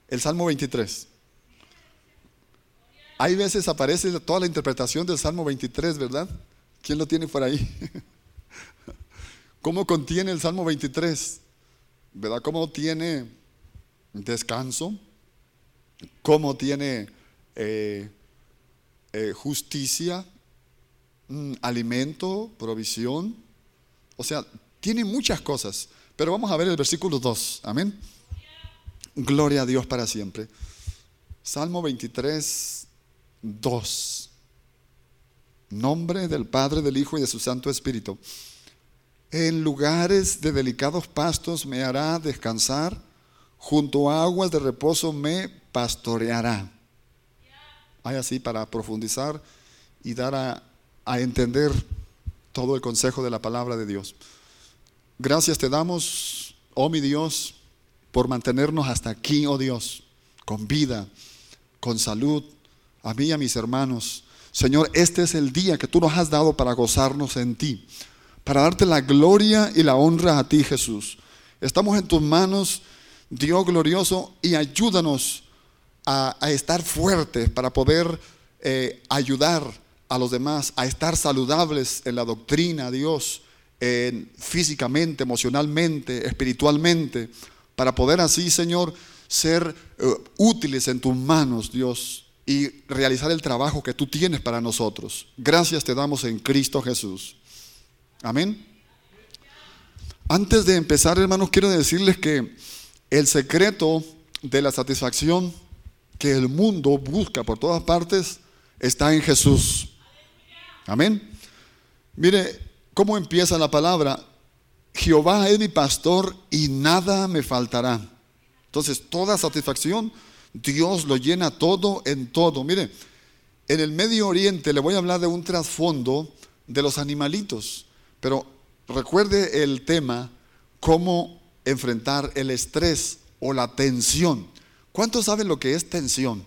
El Salmo 23. Hay veces aparece toda la interpretación del Salmo 23, ¿verdad? ¿Quién lo tiene por ahí? ¿Cómo contiene el Salmo 23? ¿Verdad? ¿Cómo tiene descanso? ¿Cómo tiene justicia, alimento, provisión? O sea, tiene muchas cosas. Pero vamos a ver el versículo 2. Amén. Gloria a Dios para siempre. Salmo 23, 2. Nombre del Padre, del Hijo y de su Santo Espíritu. En lugares de delicados pastos me hará descansar, junto a aguas de reposo me pastoreará. Hay así para profundizar y dar a entender todo el consejo de la palabra de Dios. Gracias te damos, oh mi Dios, por mantenernos hasta aquí, oh Dios, con vida, con salud, a mí y a mis hermanos. Señor, este es el día que tú nos has dado para gozarnos en ti, para darte la gloria y la honra a ti, Jesús. Estamos en tus manos, Dios glorioso, y ayúdanos a estar fuertes para poder ayudar a los demás, a estar saludables en la doctrina, Dios, físicamente, emocionalmente, espiritualmente, para poder así, Señor, ser útiles en tus manos, Dios, y realizar el trabajo que tú tienes para nosotros. Gracias te damos en Cristo Jesús. Amén. Antes de empezar, hermanos, quiero decirles que el secreto de la satisfacción que el mundo busca por todas partes está en Jesús. Amén. Mire cómo empieza la palabra. Jehová es mi pastor y nada me faltará. Entonces, toda satisfacción, Dios lo llena todo en todo. Mire, en el Medio Oriente le voy a hablar de un trasfondo de los animalitos. Pero recuerde el tema, cómo enfrentar el estrés o la tensión. ¿Cuántos saben lo que es tensión?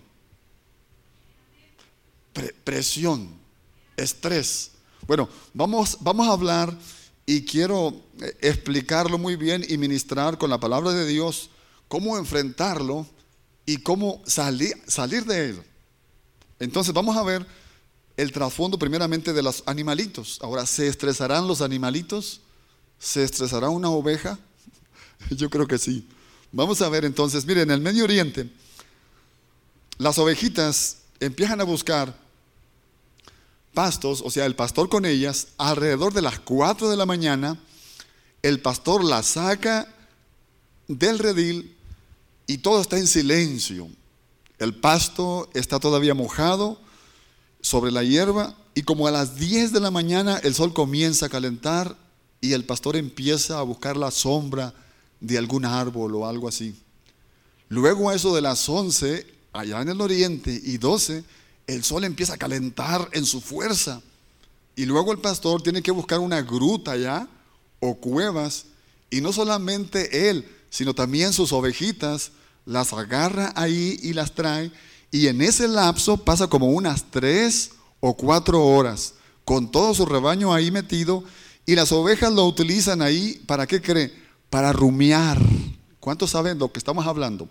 Presión, estrés. Bueno, vamos a hablar y quiero explicarlo muy bien y ministrar con la palabra de Dios cómo enfrentarlo y cómo salir de él. Entonces vamos a ver el trasfondo primeramente de los animalitos. Ahora, ¿se estresarán los animalitos? ¿Se estresará una oveja? Yo creo que sí. Vamos a ver entonces, miren, en el Medio Oriente, las ovejitas empiezan a buscar pastos, o sea, el pastor con ellas, alrededor de las 4 de la mañana, el pastor las saca del redil y todo está en silencio. El pasto está todavía mojado sobre la hierba y como a las 10 de la mañana el sol comienza a calentar y el pastor empieza a buscar la sombra de algún árbol o algo así. Luego a eso de las 11, allá en el oriente, y 12, el sol empieza a calentar en su fuerza. Y luego el pastor tiene que buscar una gruta allá o cuevas. Y no solamente él, sino también sus ovejitas, las agarra ahí y las trae. Y en ese lapso pasa como unas 3 o 4 horas con todo su rebaño ahí metido. Y las ovejas lo utilizan ahí, ¿para qué cree? Para rumiar. ¿Cuántos saben lo que estamos hablando?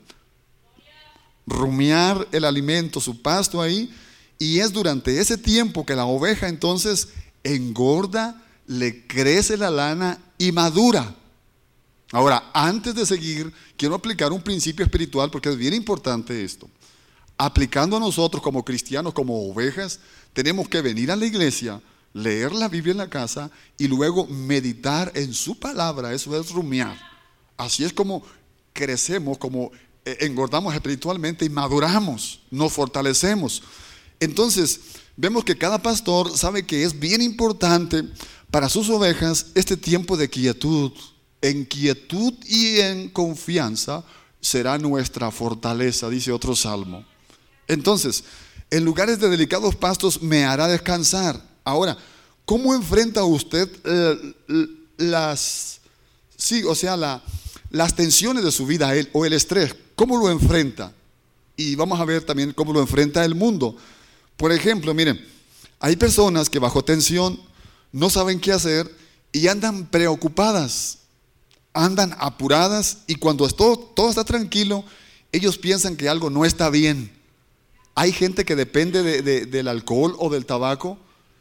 Rumiar el alimento, su pasto ahí. Y es durante ese tiempo que la oveja entonces engorda, le crece la lana y madura. Ahora, antes de seguir, quiero aplicar un principio espiritual porque es bien importante esto. Aplicando a nosotros como cristianos, como ovejas, tenemos que venir a la iglesia, leer la Biblia en la casa y luego meditar en su palabra. Eso es rumiar. Así es como crecemos, como engordamos espiritualmente y maduramos, nos fortalecemos. Entonces, vemos que cada pastor sabe que es bien importante para sus ovejas este tiempo de quietud. En quietud y en confianza será nuestra fortaleza, dice otro salmo. Entonces, en lugares de delicados pastos me hará descansar. Ahora, ¿cómo enfrenta usted las tensiones de su vida o el estrés? ¿Cómo lo enfrenta? Y vamos a ver también cómo lo enfrenta el mundo. Por ejemplo, miren, hay personas que bajo tensión no saben qué hacer y andan preocupadas, andan apuradas y cuando todo está tranquilo ellos piensan que algo no está bien. Hay gente que depende del alcohol o del tabaco,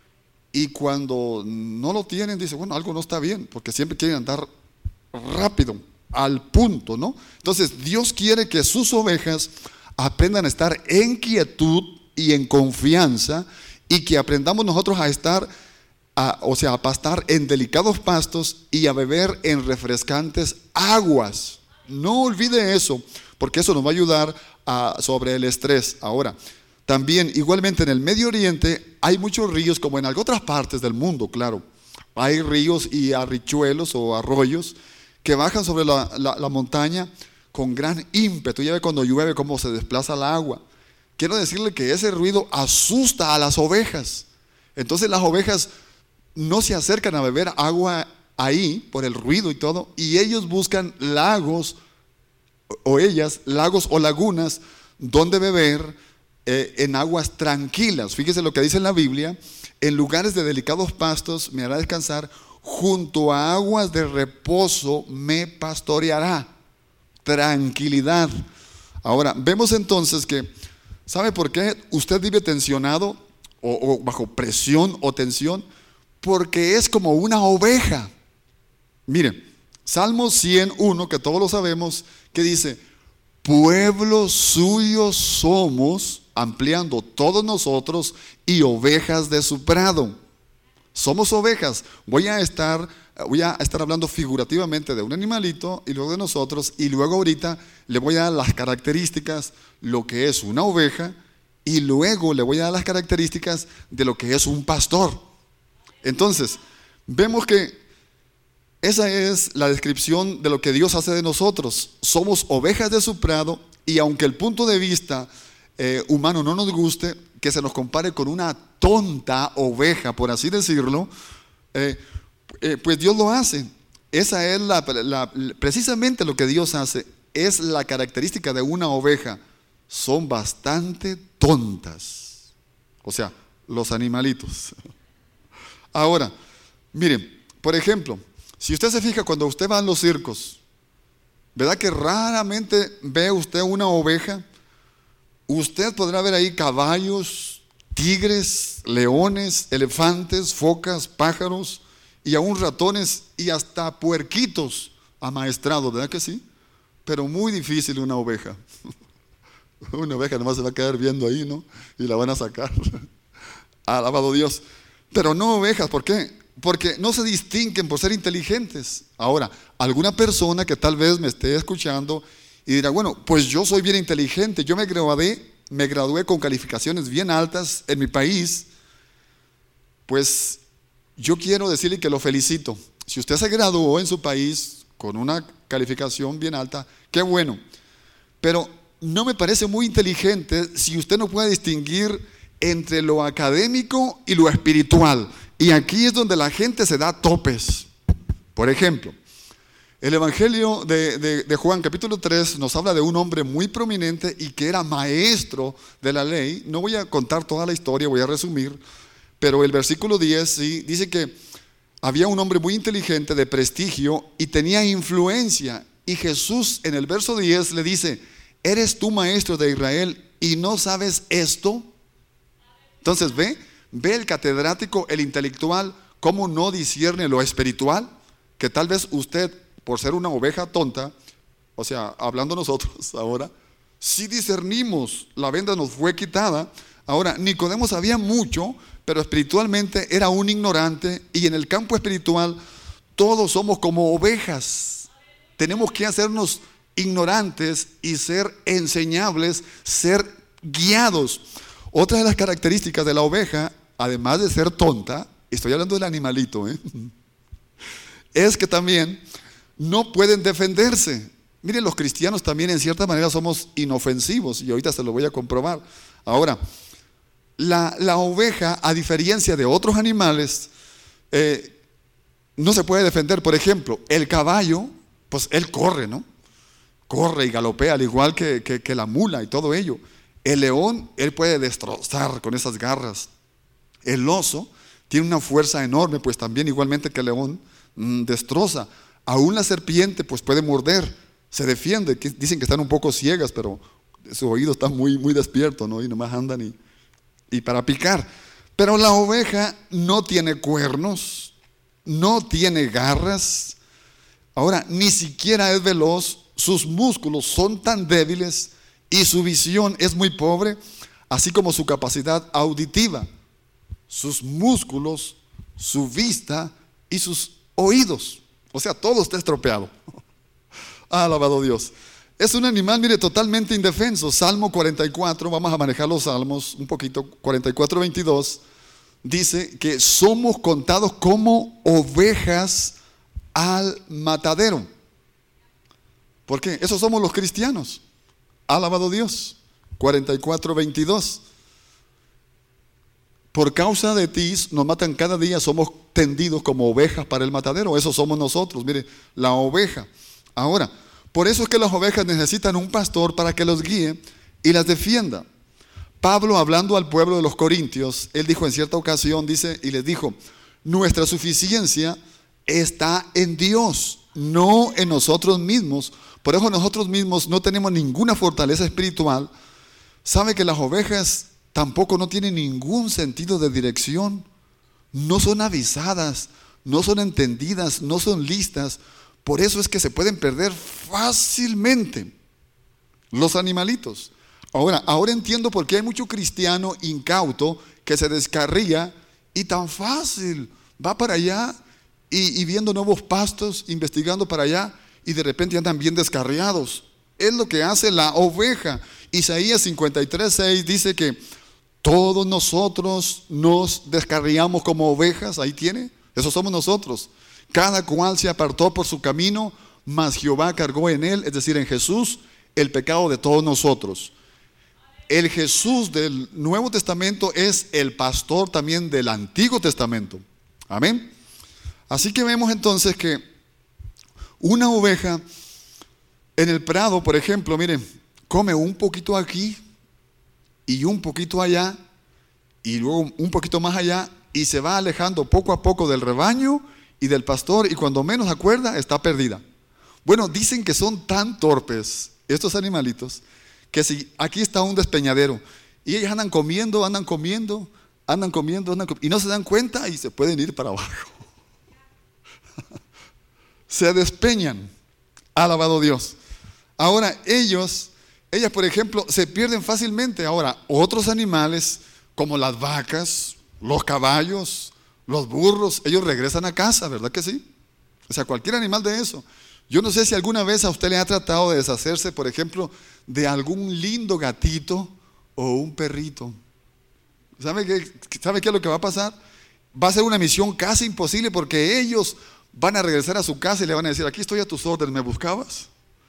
y cuando no lo tienen dice, bueno, algo no está bien, porque siempre quieren andar rápido, al punto, ¿no? Entonces Dios quiere que sus ovejas aprendan a estar en quietud y en confianza, y que aprendamos nosotros a estar, a pastar en delicados pastos y a beber en refrescantes aguas. No olvide eso, porque eso nos va a ayudar sobre el estrés. Ahora, también igualmente en el Medio Oriente hay muchos ríos, como en otras partes del mundo, claro. Hay ríos y arroyuelos o arroyos que bajan sobre la montaña con gran ímpetu. Ya ve cuando llueve cómo se desplaza el agua. Quiero decirle que ese ruido asusta a las ovejas. Entonces las ovejas no se acercan a beber agua ahí por el ruido y todo, y ellos buscan lagos, o ellas, lagos o lagunas donde beber en aguas tranquilas. Fíjese lo que dice en la Biblia: en lugares de delicados pastos me hará descansar, junto a aguas de reposo me pastoreará. Tranquilidad. Ahora, vemos entonces que, ¿sabe por qué usted vive tensionado o bajo presión o tensión? Porque es como una oveja. Mire, Salmo 101, que todos lo sabemos, que dice: pueblo suyo somos, ampliando todos nosotros, y ovejas de su prado. Somos ovejas. Voy a estar hablando figurativamente de un animalito y luego de nosotros, y luego ahorita le voy a dar las características, lo que es una oveja, y luego le voy a dar las características de lo que es un pastor. Entonces, vemos que esa es la descripción de lo que Dios hace de nosotros. Somos ovejas de su prado, y aunque el punto de vista humano no nos guste, que se nos compare con una tonta oveja, por así decirlo, pues Dios lo hace. Esa es precisamente lo que Dios hace. Es la característica de una oveja. Son bastante tontas. O sea, los animalitos. Ahora, miren, por ejemplo, si usted se fija cuando usted va a los circos, ¿verdad que raramente ve usted una oveja? Usted podrá ver ahí caballos, tigres, leones, elefantes, focas, pájaros y aún ratones y hasta puerquitos amaestrados, ¿verdad que sí? Pero muy difícil una oveja. Una oveja nomás se va a quedar viendo ahí, ¿no? Y la van a sacar. Alabado Dios. Pero no ovejas, ¿por qué? Porque no se distinguen por ser inteligentes. Ahora, alguna persona que tal vez me esté escuchando y dirá, bueno, pues yo soy bien inteligente, yo me gradué con calificaciones bien altas en mi país. Pues yo quiero decirle que lo felicito. Si usted se graduó en su país con una calificación bien alta, qué bueno. Pero no me parece muy inteligente si usted no puede distinguir entre lo académico y lo espiritual. Y aquí es donde la gente se da topes. Por ejemplo, el Evangelio de Juan, capítulo 3, nos habla de un hombre muy prominente y que era maestro de la ley. No voy a contar toda la historia, voy a resumir, pero el versículo 10 sí, dice que había un hombre muy inteligente, de prestigio, y tenía influencia. Y Jesús en el verso 10 le dice: ¿eres tú maestro de Israel y no sabes esto? Entonces ve el catedrático, el intelectual, cómo no discierne lo espiritual, que tal vez usted, por ser una oveja tonta, o sea, hablando nosotros ahora, sí discernimos, la venda nos fue quitada. Ahora, Nicodemo sabía mucho, pero espiritualmente era un ignorante, y en el campo espiritual todos somos como ovejas. Tenemos que hacernos ignorantes y ser enseñables, ser guiados. Otra de las características de la oveja, además de ser tonta, estoy hablando del animalito, es que también no pueden defenderse. Miren, los cristianos también en cierta manera somos inofensivos, y ahorita se lo voy a comprobar. Ahora, la oveja, a diferencia de otros animales, no se puede defender. Por ejemplo, el caballo, pues él corre, ¿no? Corre y galopea al igual que la mula y todo ello. El león, él puede destrozar con esas garras. El oso tiene una fuerza enorme, pues también igualmente que el león destroza. Aún la serpiente pues puede morder, Se defiende, que dicen que están un poco ciegas, pero su oído está muy, muy despierto, ¿no? Y nomás andan y para picar. Pero la oveja no tiene cuernos, no tiene garras. Ahora, ni siquiera es veloz, sus músculos son tan débiles y su visión es muy pobre, así como su capacidad auditiva, sus músculos, su vista y sus oídos. O sea, todo está estropeado. Alabado Dios. Es un animal, mire, totalmente indefenso. Salmo 44, vamos a manejar los salmos un poquito, 44, 22. Dice que somos contados como ovejas al matadero. ¿Por qué? Esos somos los cristianos. Alabado Dios. 44, 22. Por causa de ti nos matan cada día, somos tendidos como ovejas para el matadero. Eso somos nosotros, mire, la oveja. Ahora, por eso es que las ovejas necesitan un pastor para que los guíe y las defienda. Pablo, hablando al pueblo de los Corintios, él dijo en cierta ocasión, dice, y les dijo, nuestra suficiencia está en Dios, no en nosotros mismos. Por eso nosotros mismos no tenemos ninguna fortaleza espiritual. ¿Sabe que las ovejas tampoco no tienen ningún sentido de dirección? No son avisadas, no son entendidas, no son listas. Por eso es que se pueden perder fácilmente los animalitos. Ahora entiendo por qué hay mucho cristiano incauto que se descarría y tan fácil va para allá y viendo nuevos pastos, investigando para allá y de repente andan bien descarriados. Es lo que hace la oveja. Isaías 53:6 dice que todos nosotros nos descarriamos como ovejas. Ahí tiene, eso somos nosotros. Cada cual se apartó por su camino, mas Jehová cargó en él, es decir, en Jesús, el pecado de todos nosotros. El Jesús del Nuevo Testamento es el pastor también del Antiguo Testamento. Amén. Así que vemos entonces que una oveja en el prado, por ejemplo, miren, come un poquito aquí y un poquito allá y luego un poquito más allá y se va alejando poco a poco del rebaño y del pastor, y cuando menos acuerda está perdida. Bueno, dicen que son tan torpes estos animalitos que si aquí está un despeñadero y ellos andan comiendo y no se dan cuenta y se pueden ir para abajo. Se despeñan. Alabado Dios. Ahora ellas por ejemplo se pierden fácilmente. Ahora otros animales como las vacas, los caballos, los burros, ellos regresan a casa, ¿verdad que sí? O sea, cualquier animal de eso. Yo no sé si alguna vez a usted le ha tratado de deshacerse, por ejemplo, de algún lindo gatito o un perrito. ¿Sabe qué es lo que va a pasar? Va a ser una misión casi imposible porque ellos van a regresar a su casa y le van a decir, aquí estoy a tus órdenes, ¿me buscabas?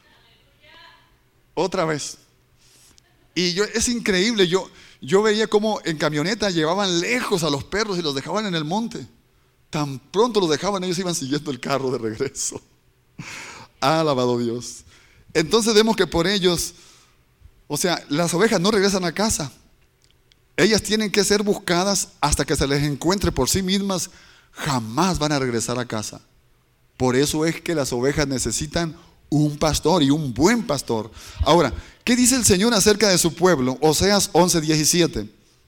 Otra vez. Y es increíble, yo veía cómo en camioneta llevaban lejos a los perros y los dejaban en el monte. Tan pronto los dejaban, ellos iban siguiendo el carro de regreso. Alabado Dios. Entonces vemos que por ellos, o sea, las ovejas no regresan a casa. Ellas tienen que ser buscadas hasta que se les encuentre por sí mismas. Jamás van a regresar a casa. Por eso es que las ovejas necesitan un pastor y un buen pastor. Ahora, ¿qué dice el Señor acerca de su pueblo? Oseas 11:17.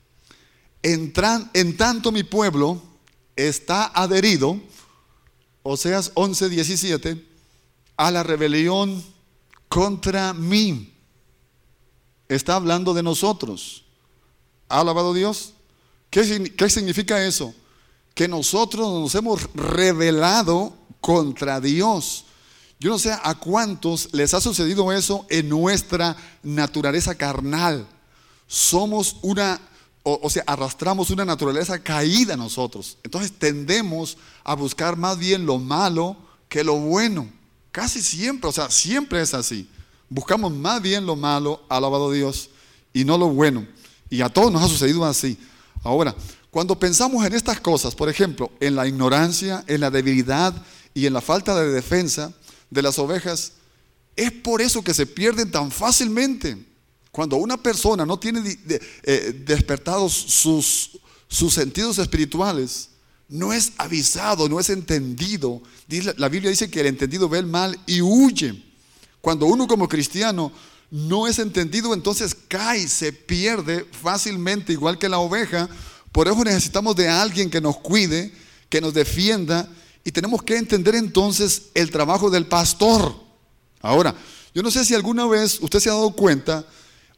En tanto mi pueblo está adherido, Oseas 11:17, a la rebelión contra mí. Está hablando de nosotros. Alabado Dios. ¿Qué significa eso? Que nosotros nos hemos rebelado contra Dios. Yo no sé a cuántos les ha sucedido eso en nuestra naturaleza carnal. Somos arrastramos una naturaleza caída nosotros. Entonces tendemos a buscar más bien lo malo que lo bueno. Casi siempre, siempre es así. Buscamos más bien lo malo, alabado Dios, y no lo bueno. Y a todos nos ha sucedido así. Ahora, cuando pensamos en estas cosas, por ejemplo, en la ignorancia, en la debilidad y en la falta de defensa de las ovejas, es por eso que se pierden tan fácilmente. Cuando una persona no tiene despertados sus sentidos espirituales, no es avisado, no es entendido. La Biblia dice que el entendido ve el mal y huye. Cuando uno como cristiano no es entendido, entonces cae, se pierde fácilmente, igual que la oveja. Por eso necesitamos de alguien que nos cuide, que nos defienda, y tenemos que entender entonces el trabajo del pastor. Ahora, yo no sé si alguna vez usted se ha dado cuenta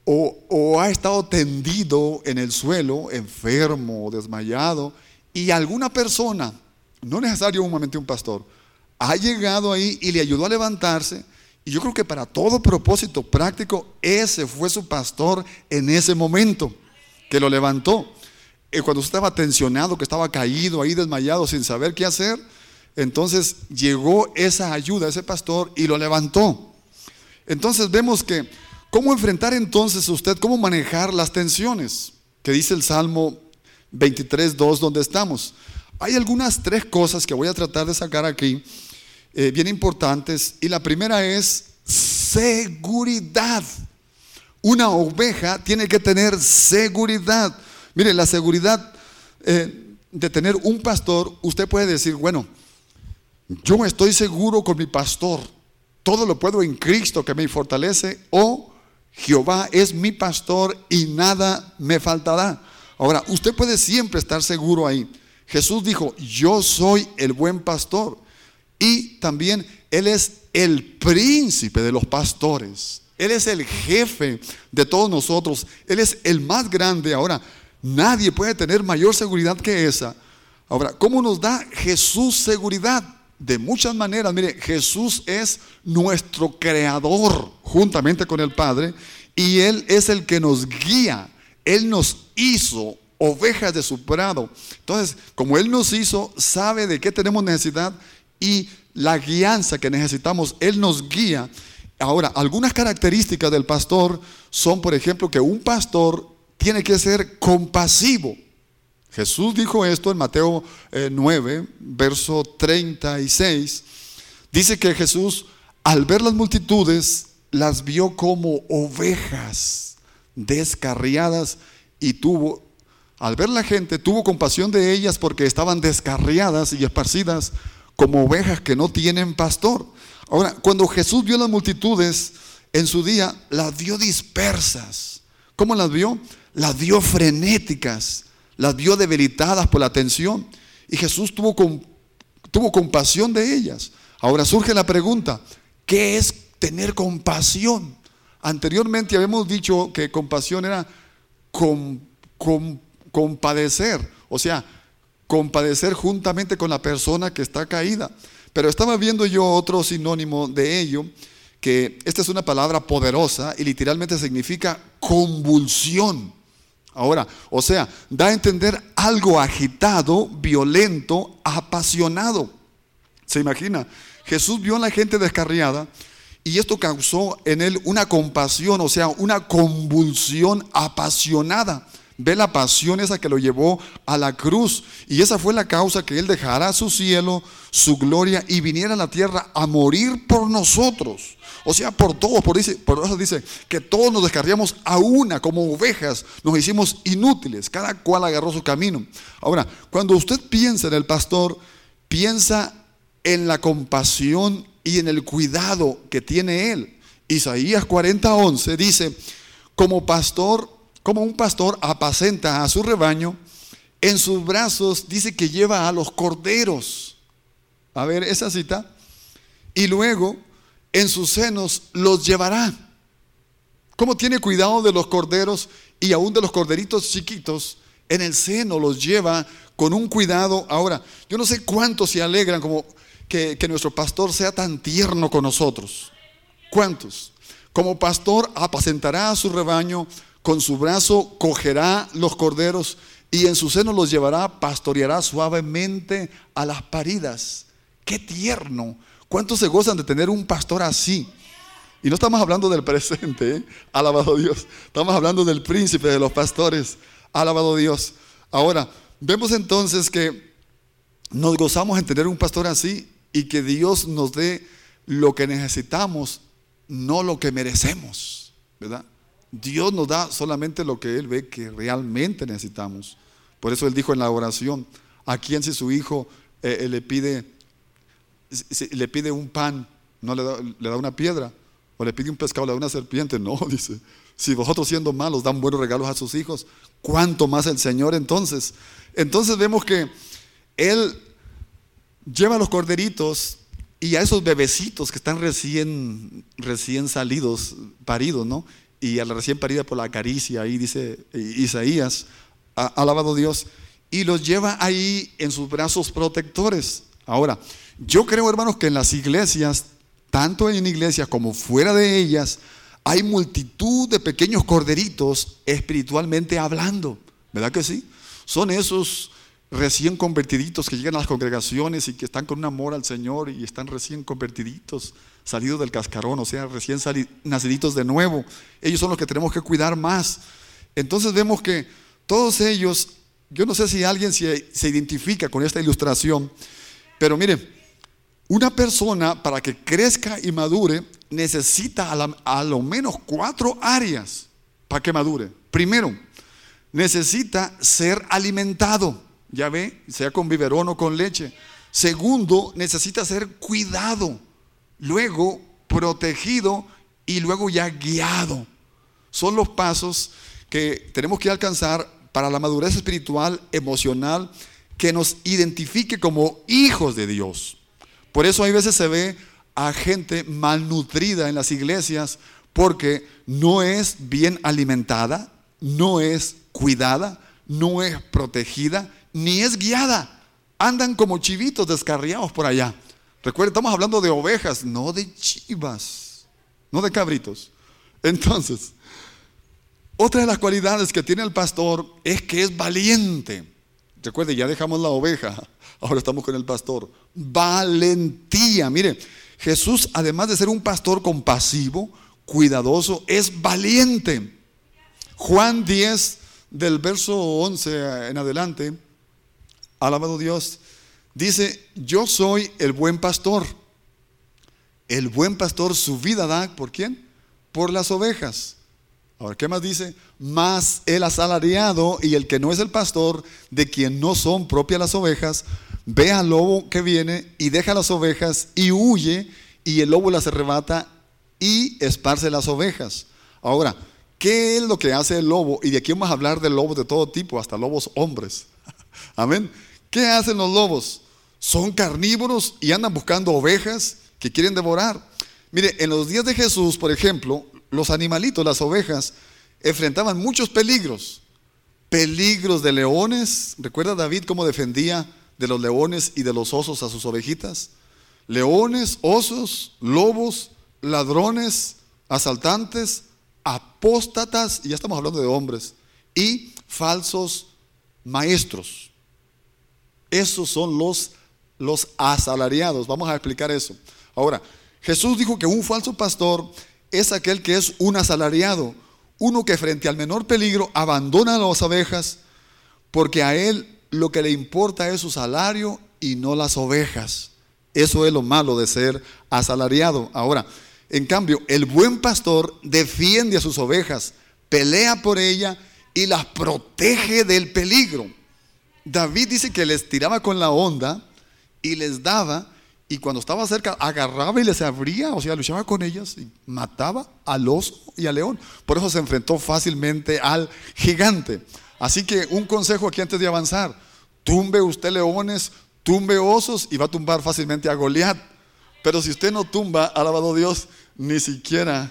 o ha estado tendido en el suelo, enfermo, desmayado, y alguna persona, no necesariamente un pastor, ha llegado ahí y le ayudó a levantarse. Y yo creo que para todo propósito práctico, ese fue su pastor en ese momento, que lo levantó. Cuando usted estaba tensionado, que estaba caído ahí, desmayado, sin saber qué hacer, entonces llegó esa ayuda, ese pastor, y lo levantó. Entonces vemos que, ¿cómo enfrentar entonces usted, cómo manejar las tensiones? Que dice el Salmo 23:2, donde estamos. Hay algunas 3 cosas que voy a tratar de sacar aquí, bien importantes, y la primera es seguridad. Una oveja tiene que tener seguridad. Mire, la seguridad de tener un pastor, usted puede decir, bueno, yo estoy seguro con mi pastor, todo lo puedo en Cristo que me fortalece, o Jehová es mi pastor y nada me faltará. Ahora, usted puede siempre estar seguro ahí. Jesús dijo, yo soy el buen pastor. Y también Él es el príncipe de los pastores. Él es el jefe de todos nosotros. Él es el más grande. Ahora, nadie puede tener mayor seguridad que esa. Ahora, ¿cómo nos da Jesús seguridad? De muchas maneras. Mire, Jesús es nuestro creador juntamente con el Padre, y Él es el que nos guía. Él nos hizo ovejas de su prado. Entonces, como Él nos hizo, sabe de qué tenemos necesidad y la guianza que necesitamos, Él nos guía. Ahora, algunas características del pastor son, por ejemplo, que un pastor tiene que ser compasivo. Jesús dijo esto en Mateo 9, verso 36. Dice que Jesús, al ver las multitudes, las vio como ovejas descarriadas, y al ver la gente, tuvo compasión de ellas porque estaban descarriadas y esparcidas como ovejas que no tienen pastor. Ahora, cuando Jesús vio las multitudes en su día, las vio dispersas. ¿Cómo las vio? Las vio frenéticas, las vio debilitadas por la tensión, y Jesús tuvo compasión de ellas. Ahora surge la pregunta, ¿qué es tener compasión? Anteriormente habíamos dicho que compasión era compadecer, o sea, compadecer juntamente con la persona que está caída. Pero estaba viendo yo otro sinónimo de ello, que esta es una palabra poderosa y literalmente significa convulsión. Ahora, o sea, da a entender algo agitado, violento, apasionado. ¿Se imagina? Jesús vio a la gente descarriada y esto causó en él una compasión, o sea, una convulsión apasionada. Ve la pasión esa que lo llevó a la cruz, y esa fue la causa que Él dejara su cielo, su gloria, y viniera a la tierra a morir por nosotros. O sea, por todos. Por eso dice que todos nos descarriamos a una, como ovejas, nos hicimos inútiles, cada cual agarró su camino. Ahora, cuando usted piensa en el pastor, piensa en la compasión y en el cuidado que tiene Él. Isaías 40:11 dice, como un pastor apacenta a su rebaño, en sus brazos dice que lleva a los corderos. A ver esa cita. Y luego en sus senos los llevará. ¿Cómo tiene cuidado de los corderos y aún de los corderitos chiquitos? En el seno los lleva con un cuidado. Ahora, yo no sé cuántos se alegran como que nuestro pastor sea tan tierno con nosotros. ¿Cuántos? Como pastor apacentará a su rebaño, con su brazo cogerá los corderos y en su seno los llevará, pastoreará suavemente a las paridas. ¡Qué tierno! ¿Cuántos se gozan de tener un pastor así? Y no estamos hablando del presente, alabado Dios. Estamos hablando del príncipe de los pastores, alabado Dios. Ahora, vemos entonces que nos gozamos en tener un pastor así, y que Dios nos dé lo que necesitamos, no lo que merecemos, ¿verdad? Dios nos da solamente lo que Él ve que realmente necesitamos. Por eso Él dijo en la oración, ¿a quién si su hijo le pide un pan, no le da una piedra? O le pide un pescado, le da una serpiente. No, dice, si vosotros siendo malos dan buenos regalos a sus hijos, ¿cuánto más el Señor entonces? Entonces vemos que Él lleva a los corderitos y a esos bebecitos que están recién salidos, paridos, ¿no? Y a la recién parida por la caricia, ahí dice Isaías, alabado Dios, y los lleva ahí en sus brazos protectores. Ahora, yo creo, hermanos, que en las iglesias, tanto en iglesias como fuera de ellas, hay multitud de pequeños corderitos espiritualmente hablando, ¿verdad que sí? Son esos recién convertiditos que llegan a las congregaciones y que están con un amor al Señor y están recién convertiditos, salidos del cascarón, o sea, recién naciditos de nuevo. Ellos son los que tenemos que cuidar más. Entonces vemos que todos ellos, yo no sé si alguien se identifica con esta ilustración, pero mire, una persona para que crezca y madure necesita a lo menos 4 áreas para que madure. Primero, necesita ser alimentado, ya ve, sea con biberón o con leche. Segundo, necesita ser cuidado, luego protegido y luego ya guiado. Son los pasos que tenemos que alcanzar para la madurez espiritual, emocional, que nos identifique como hijos de Dios. Por eso hay veces se ve a gente malnutrida en las iglesias porque no es bien alimentada, no es cuidada, no es protegida, ni es guiada. Andan como chivitos descarriados por allá. Recuerden, estamos hablando de ovejas, no de chivas, no de cabritos. Entonces, otra de las cualidades que tiene el pastor es que es valiente. Recuerde, ya dejamos la oveja, ahora estamos con el pastor. Valentía. Mire, Jesús, además de ser un pastor compasivo, cuidadoso, es valiente. Juan 10, del verso 11 en adelante, alabado Dios, dice: yo soy el buen pastor. El buen pastor su vida da, ¿por quién? Por las ovejas. Ahora, ¿qué más dice? Mas el asalariado y el que no es el pastor, de quien no son propias las ovejas, ve al lobo que viene y deja las ovejas y huye, y el lobo las arrebata y esparce las ovejas. Ahora, ¿qué es lo que hace el lobo? Y de aquí vamos a hablar de lobos de todo tipo, hasta lobos hombres. Amén. ¿Qué hacen los lobos? Son carnívoros y andan buscando ovejas que quieren devorar. Mire, en los días de Jesús, por ejemplo, los animalitos, las ovejas, enfrentaban muchos peligros. Peligros de leones. ¿Recuerda David cómo defendía de los leones y de los osos a sus ovejitas? Leones, osos, lobos, ladrones, asaltantes, apóstatas, y ya estamos hablando de hombres, y falsos maestros. Esos son los asalariados. Vamos a explicar eso. Ahora, Jesús dijo que un falso pastor es aquel que es un asalariado, uno que frente al menor peligro abandona a las ovejas porque a él lo que le importa es su salario y no las ovejas. Eso es lo malo de ser asalariado. Ahora, en cambio, el buen pastor defiende a sus ovejas, pelea por ellas y las protege del peligro. David dice que les tiraba con la honda y les daba, y cuando estaba cerca agarraba y les abría, o sea, luchaba con ellas y mataba al oso y al león. Por eso se enfrentó fácilmente al gigante. Así que un consejo aquí antes de avanzar: tumbe usted leones, tumbe osos y va a tumbar fácilmente a Goliat. Pero si usted no tumba, alabado Dios, ni siquiera,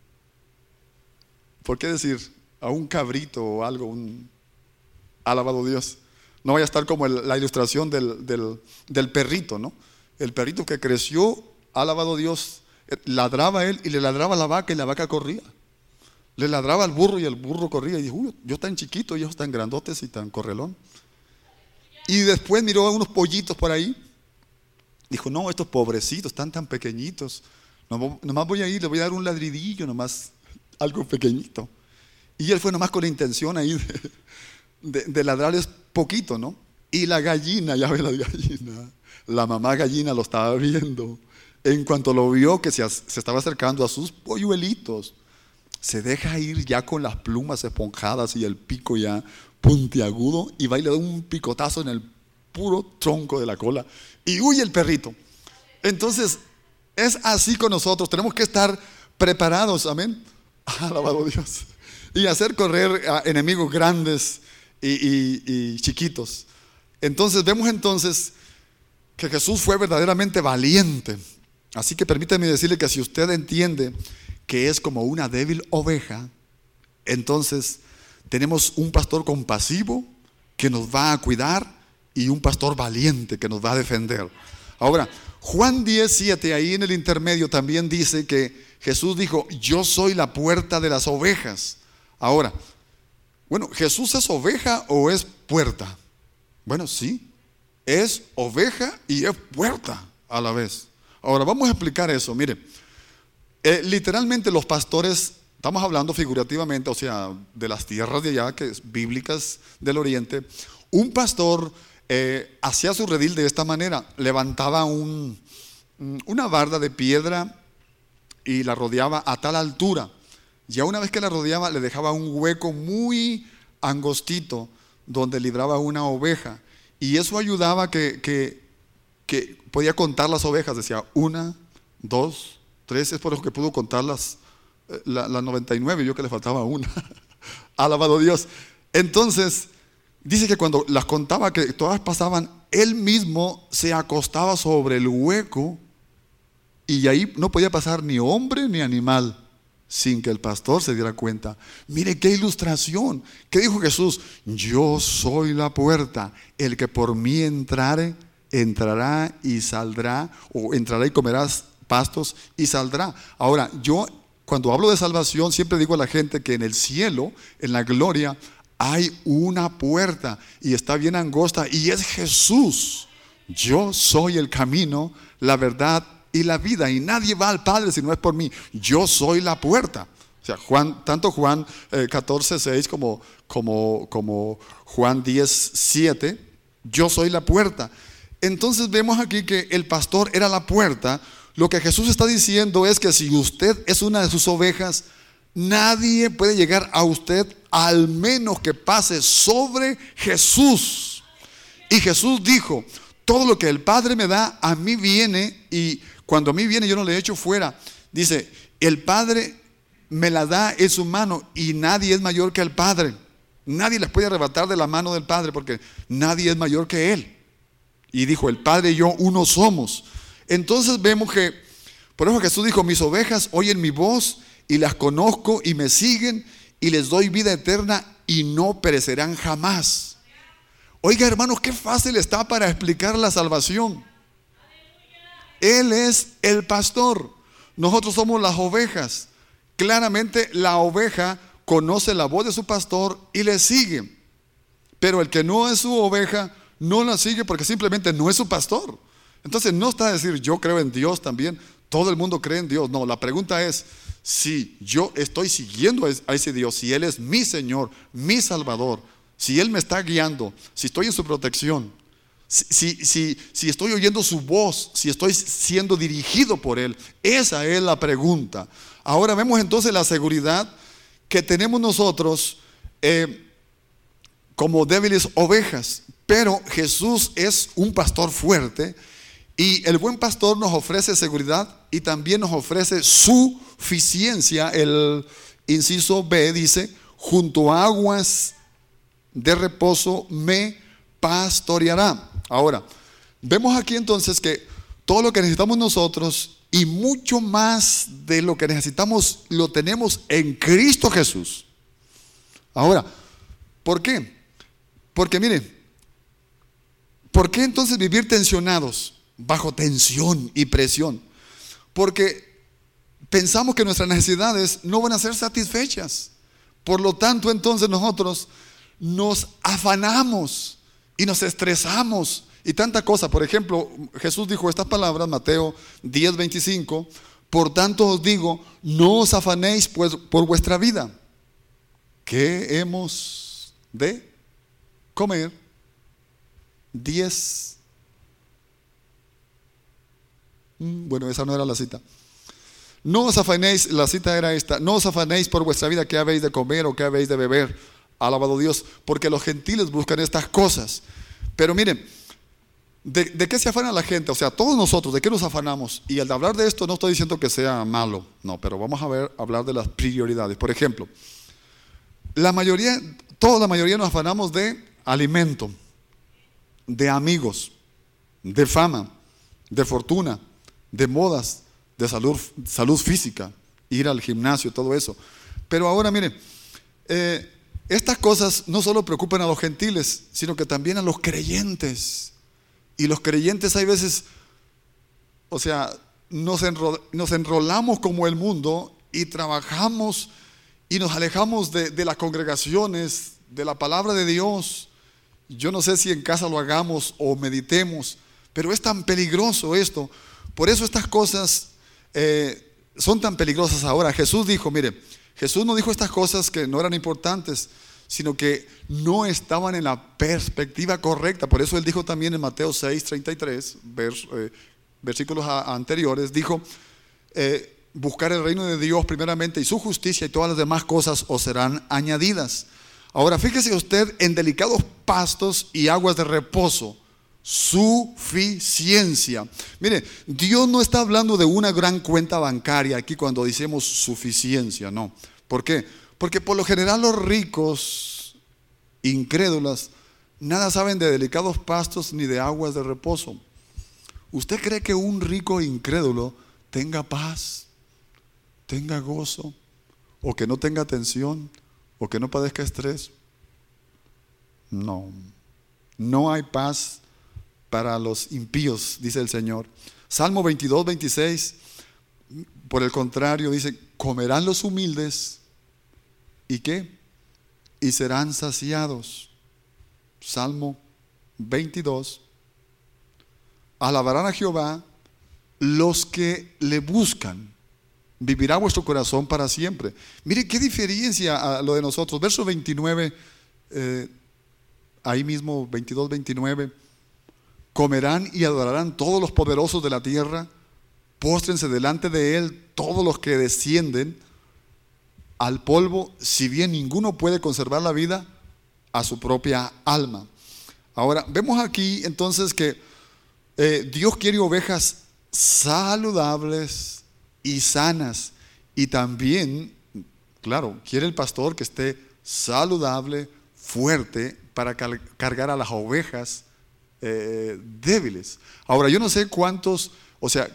¿por qué decir? A un cabrito o algo, alabado Dios. No vaya a estar como la ilustración del perrito, ¿no? El perrito que creció, alabado Dios, ladraba él y le ladraba a la vaca y la vaca corría. Le ladraba al burro y el burro corría. Y dijo: uy, yo tan chiquito y ellos tan grandotes y tan correlón. Y después miró a unos pollitos por ahí. Dijo: no, estos pobrecitos están tan pequeñitos. Nomás voy a ir, le voy a dar un ladridillo, nomás algo pequeñito. Y él fue nomás con la intención ahí de ladrarles poquito, ¿no? Y la gallina, ya ve la gallina, la mamá gallina lo estaba viendo. En cuanto lo vio que se estaba acercando a sus polluelitos, se deja ir ya con las plumas esponjadas y el pico ya puntiagudo, y va y le da un picotazo en el puro tronco de la cola y huye el perrito. Entonces es así con nosotros, tenemos que estar preparados, amén. Alabado Dios. Y hacer correr a enemigos grandes y chiquitos. Entonces vemos entonces que Jesús fue verdaderamente valiente. Así que permítame decirle que si usted entiende que es como una débil oveja, entonces tenemos un pastor compasivo que nos va a cuidar y un pastor valiente que nos va a defender. Ahora, Juan 10:7, ahí en el intermedio también dice que Jesús dijo: yo soy la puerta de las ovejas. Ahora, bueno, ¿Jesús es oveja o es puerta? Bueno, sí, es oveja y es puerta a la vez. Ahora, vamos a explicar eso. Mire, literalmente los pastores, estamos hablando figurativamente, o sea, de las tierras de allá, que es bíblicas del oriente. Un pastor hacía su redil de esta manera: levantaba una barda de piedra y la rodeaba a tal altura. Ya una vez que la rodeaba, le dejaba un hueco muy angostito donde libraba una oveja. Y eso ayudaba que podía contar las ovejas. Decía 1, 2, 3. Es por eso que pudo contar las 99, yo que le faltaba una. Alabado Dios. Entonces dice que cuando las contaba, que todas pasaban, él mismo se acostaba sobre el hueco y ahí no podía pasar ni hombre ni animal sin que el pastor se diera cuenta. Mire qué ilustración. ¿Qué dijo Jesús? Yo soy la puerta. El que por mí entrare, entrará y saldrá, o entrará y comerá pastos y saldrá. Ahora, yo cuando hablo de salvación siempre digo a la gente que en el cielo, en la gloria, hay una puerta y está bien angosta y es Jesús. Yo soy el camino, la verdad y la vida, y nadie va al Padre si no es por mí. Yo soy la puerta. O sea, tanto Juan 14:6 como Juan 10:7, yo soy la puerta. Entonces vemos aquí que el pastor era la puerta. Lo que Jesús está diciendo es que si usted es una de sus ovejas, nadie puede llegar a usted al menos que pase sobre Jesús. Y Jesús dijo: todo lo que el Padre me da, a mí viene, y cuando a mí viene yo no le echo fuera. Dice, el Padre me la da en su mano y nadie es mayor que el Padre. Nadie les puede arrebatar de la mano del Padre porque nadie es mayor que Él. Y dijo, el Padre y yo uno somos. Entonces vemos que, por eso Jesús dijo, mis ovejas oyen mi voz y las conozco y me siguen y les doy vida eterna y no perecerán jamás. Oiga, hermanos, qué fácil está para explicar la salvación. Él es el pastor. Nosotros somos las ovejas. Claramente la oveja conoce la voz de su pastor y le sigue. Pero el que no es su oveja no la sigue porque simplemente no es su pastor. Entonces no está a decir yo creo en Dios también. Todo el mundo cree en Dios. No, la pregunta es si yo estoy siguiendo a ese Dios, si Él es mi Señor, mi Salvador, si Él me está guiando, si estoy en su protección, si estoy oyendo su voz, si estoy siendo dirigido por Él. Esa es la pregunta. Ahora vemos entonces la seguridad que tenemos nosotros como débiles ovejas. Pero Jesús es un pastor fuerte y el buen pastor nos ofrece seguridad y también nos ofrece suficiencia. El inciso B dice, junto a aguas de reposo me pastoreará. Ahora, vemos aquí entonces que todo lo que necesitamos nosotros y mucho más de lo que necesitamos lo tenemos en Cristo Jesús. Ahora, ¿por qué? Porque miren, ¿por qué entonces vivir tensionados, bajo tensión y presión? Porque pensamos que nuestras necesidades no van a ser satisfechas. Por lo tanto, entonces nosotros nos afanamos y nos estresamos y tanta cosa. Por ejemplo, Jesús dijo estas palabras, Mateo 10:25, por tanto os digo, no os afanéis pues por vuestra vida. ¿Qué hemos de comer? 10. Bueno, esa no era la cita. No os afanéis, la cita era esta, no os afanéis por vuestra vida, qué habéis de comer o qué habéis de beber. Alabado Dios, porque los gentiles buscan estas cosas. Pero miren, ¿De qué se afana la gente? O sea, todos nosotros, ¿de qué nos afanamos? Y al hablar de esto no estoy diciendo que sea malo, no, pero vamos a hablar de las prioridades. Por ejemplo, toda la mayoría nos afanamos de alimento, de amigos, de fama, de fortuna, de modas, de salud física, ir al gimnasio, todo eso. Pero ahora miren, estas cosas no solo preocupan a los gentiles, sino que también a los creyentes. Y los creyentes hay veces, o sea, nos enrolamos como el mundo y trabajamos y nos alejamos de las congregaciones, de la palabra de Dios. Yo no sé si en casa lo hagamos o meditemos, pero es tan peligroso esto. Por eso estas cosas son tan peligrosas ahora. Jesús dijo, mire, Jesús no dijo estas cosas que no eran importantes, sino que no estaban en la perspectiva correcta. Por eso Él dijo también en Mateo 6:33, versículos anteriores, dijo, buscar el reino de Dios primeramente y su justicia, y todas las demás cosas os serán añadidas. Ahora fíjese usted en delicados pastos y aguas de reposo, suficiencia. Mire, Dios no está hablando de una gran cuenta bancaria aquí cuando decimos suficiencia, no. ¿Por qué? Porque por lo general los ricos incrédulos nada saben de delicados pastos ni de aguas de reposo. ¿Usted cree que un rico incrédulo tenga paz, tenga gozo, o que no tenga tensión, o que no padezca estrés? No, no hay paz para los impíos, dice el Señor. Salmo 22:26, por el contrario, dice, comerán los humildes, ¿y qué? Y serán saciados. Salmo 22, alabarán a Jehová los que le buscan, vivirá vuestro corazón para siempre. Mire qué diferencia a lo de nosotros. Verso 29, ahí mismo 22:29, comerán y adorarán todos los poderosos de la tierra, póstrense delante de él todos los que descienden al polvo, si bien ninguno puede conservar la vida a su propia alma. Ahora, vemos aquí entonces que Dios quiere ovejas saludables y sanas, y también, claro, quiere el pastor que esté saludable, fuerte, para cargar a las ovejas débiles. Ahora, yo no sé cuántos, o sea,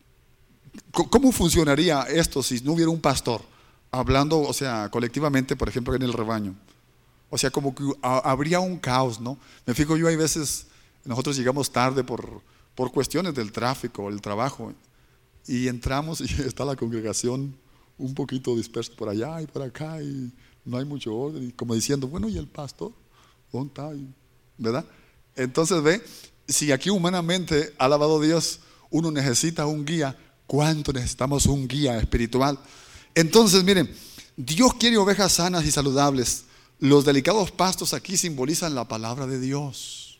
¿cómo funcionaría esto si no hubiera un pastor hablando, o sea, colectivamente, por ejemplo, en el rebaño? O sea, como que habría un caos, ¿no? Me fijo yo, hay veces, nosotros llegamos tarde por cuestiones del tráfico, el trabajo, y entramos y está la congregación un poquito dispersa por allá y por acá, y no hay mucho orden, y como diciendo, bueno, ¿y el pastor? ¿Dónde está? ¿Verdad? Entonces ve, si aquí humanamente, alabado Dios, uno necesita un guía, ¿cuánto necesitamos un guía espiritual? Entonces miren, Dios quiere ovejas sanas y saludables. Los delicados pastos aquí simbolizan la palabra de Dios,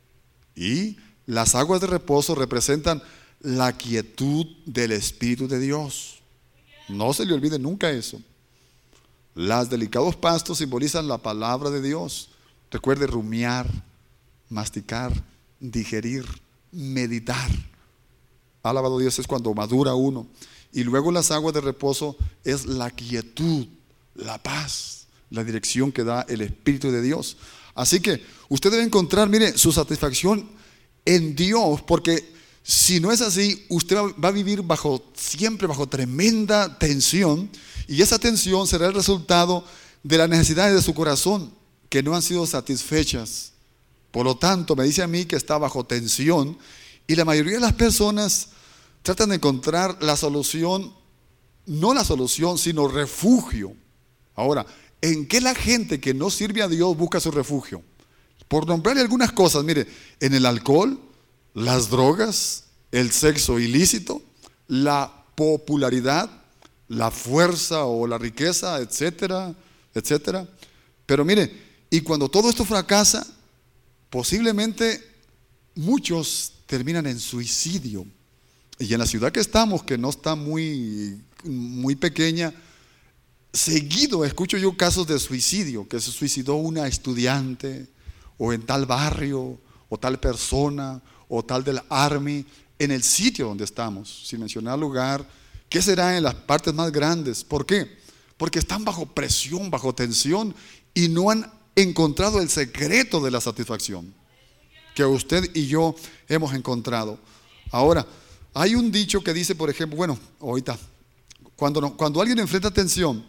y las aguas de reposo representan la quietud del Espíritu de Dios. No se le olvide nunca eso. Los delicados pastos simbolizan la palabra de Dios. Recuerde rumiar, masticar, digerir, meditar. Alabado Dios, es cuando madura uno. Y luego las aguas de reposo es la quietud, la paz, la dirección que da el Espíritu de Dios. Así que usted debe encontrar, mire, su satisfacción en Dios, porque si no es así, usted va a vivir siempre bajo tremenda tensión, y esa tensión será el resultado de las necesidades de su corazón que no han sido satisfechas. Por lo tanto, me dice a mí que está bajo tensión, y la mayoría de las personas tratan de encontrar la solución, no la solución, sino refugio. Ahora, ¿en qué la gente que no sirve a Dios busca su refugio? Por nombrarle algunas cosas, mire, en el alcohol, las drogas, el sexo ilícito, la popularidad, la fuerza o la riqueza, etcétera, etcétera. Pero mire, y cuando todo esto fracasa, posiblemente muchos terminan en suicidio. Y en la ciudad que estamos, que no está muy pequeña, seguido escucho yo casos de suicidio, que se suicidó una estudiante, o en tal barrio, o tal persona, o tal del Army, en el sitio donde estamos, sin mencionar lugar. ¿Qué será en las partes más grandes? ¿Por qué? Porque están bajo presión, bajo tensión, y no han encontrado el secreto de la satisfacción que usted y yo hemos encontrado. Ahora, hay un dicho que dice, por ejemplo, bueno, ahorita, cuando alguien enfrenta tensión,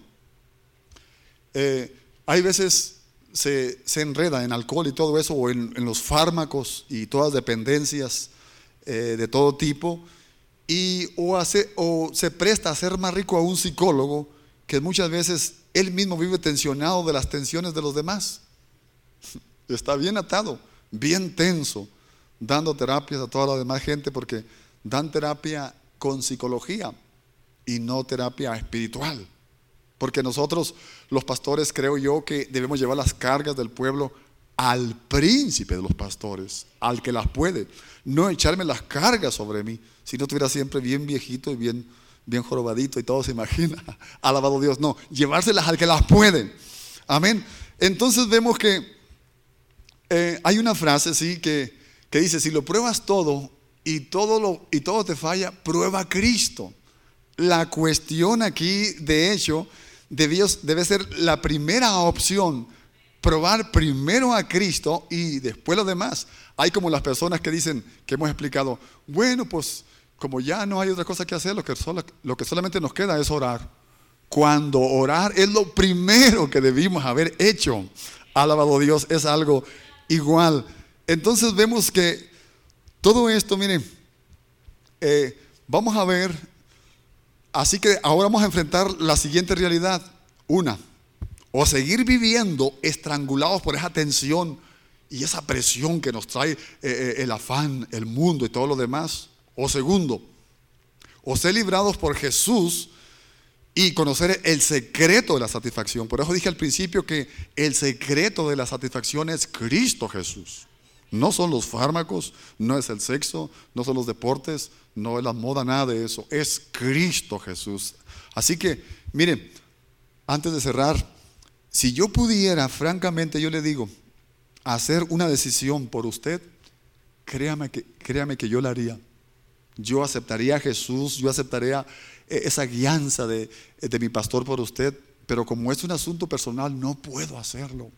hay veces se enreda en alcohol y todo eso, o en los fármacos y todas dependencias de todo tipo, o se presta a ser más rico a un psicólogo, que muchas veces él mismo vive tensionado de las tensiones de los demás. Está bien atado, bien tenso, dando terapias a toda la demás gente, porque dan terapia con psicología y no terapia espiritual. Porque nosotros, los pastores, creo yo que debemos llevar las cargas del pueblo al príncipe de los pastores, al que las puede. No echarme las cargas sobre mí, si no estuviera siempre bien viejito y bien jorobadito y todo se imagina. Alabado Dios. No, llevárselas al que las puede. Amén. Entonces vemos que hay una frase, sí, que dice: si lo pruebas todo y todo te falla, prueba a Cristo. La cuestión aquí, de hecho, debe ser la primera opción, probar primero a Cristo y después lo demás. Hay como las personas que dicen, que hemos explicado, bueno, pues como ya no hay otra cosa que hacer, lo que solamente nos queda es orar. Cuando orar es lo primero que debimos haber hecho. Alabado Dios, es algo igual. Entonces vemos que todo esto, miren, vamos a ver. Así que ahora vamos a enfrentar la siguiente realidad. O seguir viviendo estrangulados por esa tensión y esa presión que nos trae el afán, el mundo y todo lo demás. O segundo, o ser librados por Jesús y conocer el secreto de la satisfacción. Por eso dije al principio que el secreto de la satisfacción es Cristo Jesús. No son los fármacos, no es el sexo, no son los deportes, no es la moda, nada de eso. Es Cristo Jesús. Así que, miren, antes de cerrar, si yo pudiera, francamente yo le digo, hacer una decisión por usted, créame que yo la haría. Yo aceptaría a Jesús, yo aceptaría esa guianza de mi pastor por usted, pero como es un asunto personal, no puedo hacerlo.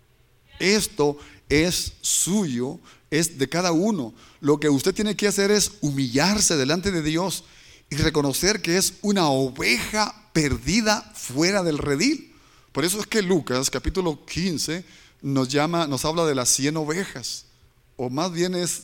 Esto es suyo, es de cada uno. Lo que usted tiene que hacer es humillarse delante de Dios y reconocer que es una oveja perdida fuera del redil. Por eso es que Lucas capítulo 15 nos habla de las 100 ovejas, o más bien es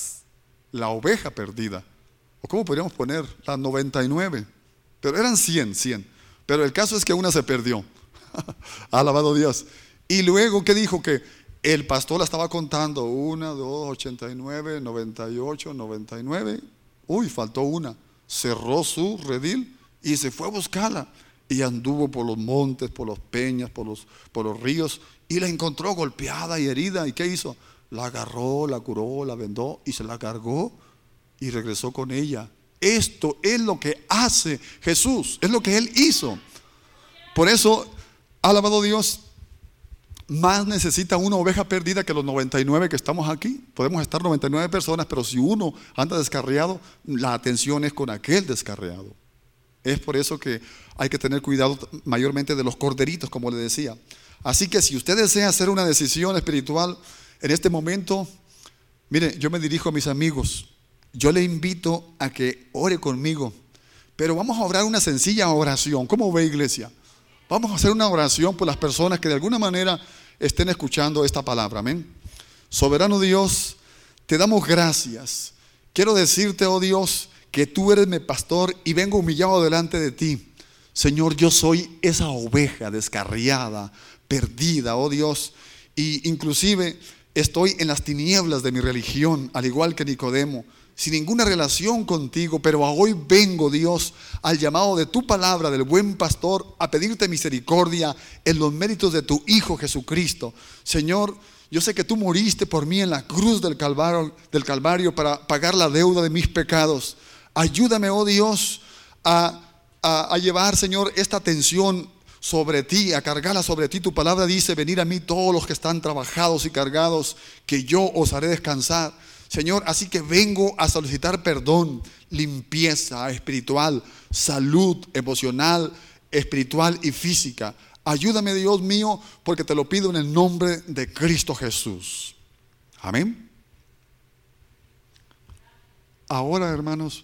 la oveja perdida. ¿O cómo podríamos poner? Las 99. Pero eran 100. Pero el caso es que una se perdió. Alabado Dios. Y luego, ¿qué dijo? Que el pastor la estaba contando. 1, 2, 89, 98, 99. Uy, faltó una. Cerró su redil y se fue a buscarla. Y anduvo por los montes, por las peñas, por los ríos. Y la encontró golpeada y herida. ¿Y qué hizo? La agarró, la curó, la vendó y se la cargó. Y regresó con ella. Esto es lo que hace Jesús, es lo que Él hizo. Por eso, alabado Dios, más necesita una oveja perdida que los 99 que estamos aquí. Podemos estar 99 personas, pero si uno anda descarriado, la atención es con aquel descarriado. Es por eso que hay que tener cuidado mayormente de los corderitos, como le decía. Así que si usted desea hacer una decisión espiritual en este momento, mire, yo me dirijo a mis amigos. Yo le invito a que ore conmigo, pero vamos a orar una sencilla oración. ¿Cómo ve, iglesia? Vamos a hacer una oración por las personas que de alguna manera estén escuchando esta palabra. Amén. Soberano Dios, te damos gracias. Quiero decirte, oh Dios, que tú eres mi pastor y vengo humillado delante de ti. Señor, yo soy esa oveja descarriada, perdida, oh Dios, y inclusive estoy en las tinieblas de mi religión, al igual que Nicodemo, sin ninguna relación contigo, pero hoy vengo, Dios, al llamado de tu palabra, del buen pastor, a pedirte misericordia en los méritos de tu Hijo Jesucristo. Señor, yo sé que tú moriste por mí en la cruz del Calvario para pagar la deuda de mis pecados. Ayúdame, oh Dios, a llevar, Señor, esta tensión sobre ti, a cargarla sobre ti. Tu palabra dice: venid a mí todos los que están trabajados y cargados, que yo os haré descansar. Señor, así que vengo a solicitar perdón, limpieza espiritual, salud emocional, espiritual y física. Ayúdame, Dios mío, porque te lo pido en el nombre de Cristo Jesús. Amén. Ahora, hermanos,